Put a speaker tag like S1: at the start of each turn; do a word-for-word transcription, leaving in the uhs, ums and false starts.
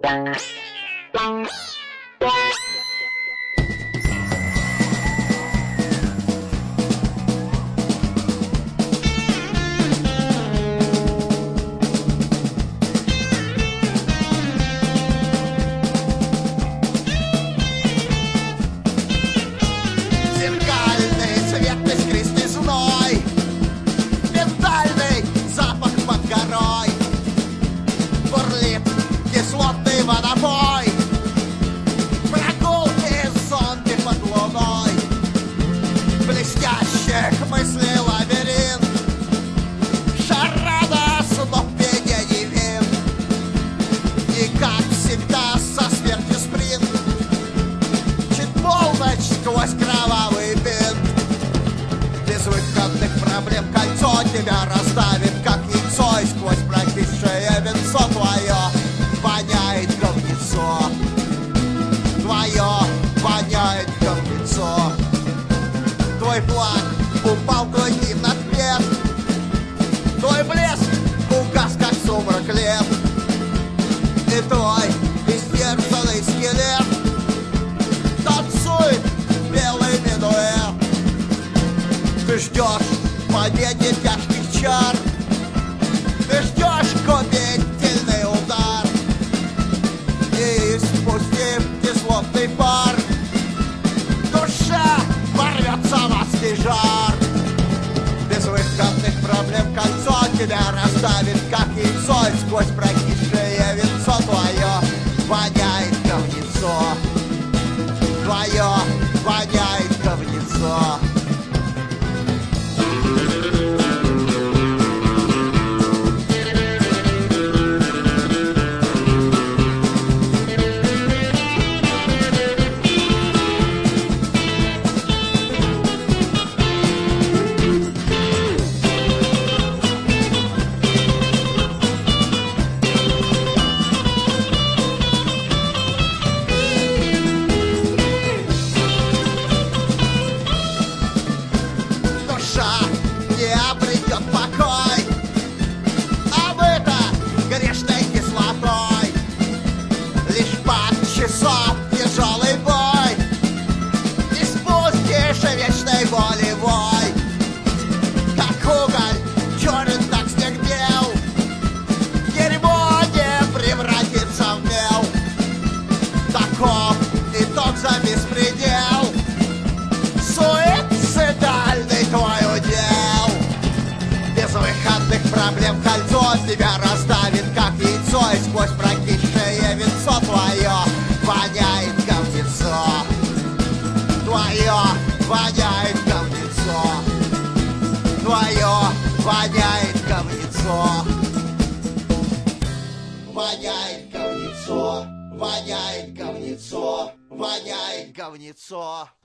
S1: водопой, прогулки, зонты под луной, блестящих мыслей лабиринт, шарада снов пения невин. И как всегда со смертью спринт, чуть полночь сквозь кровавый бинт. Безвыходных проблем кольцо тебя расставит, как яйцо, и сквозь прокисшее венцо твое воняет говнецо, твое воняет говнецо. Твой флаг упал другим на хлеб, твой блеск угас, как сумрак лет, и твой истерзанный скелет танцует белый минуэт. Ты ждешь победы тяжких чар, ты ждешь губительный удар, и спустив кислотный пар, душа ворвется в адский жар. Безвыходных проблем кольцо тебя расставит, как яйцо, и сквозь прокисшее венцо твое воняет говнецо, твое воняет говнецо. Не обретет покой, омыта грешной кислотой. Лишь под часов тяжелый бой не спустишь вечной боли вой. Как уголь черен, так снег бел, дерьмо не превратится в мел. Таков итог за беспредел, суицидальный твой удел. Безвыходных проблем кольцо тебя расставит, как яйцо, и сквозь прокисшее венцо твое воняет говнецо, твое воняет говнецо, твое воняет говнецо, воняет говнецо, воняет говнецо, воняет говнецо.